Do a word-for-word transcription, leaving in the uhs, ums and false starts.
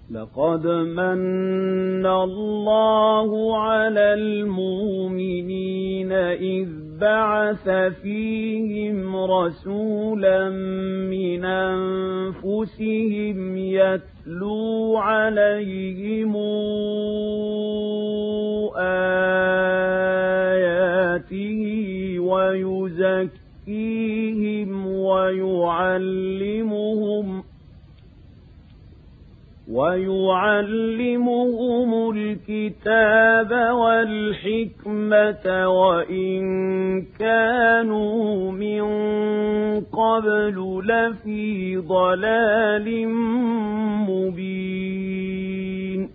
لقد من الله على المؤمنين إذ بعث فيهم رسولا من أنفسهم يتلو عليهم آياته ويزكيهم ويعلمهم ويعلمهم الكتاب والحكمة وإن كانوا من قبل لفي ضلال مبين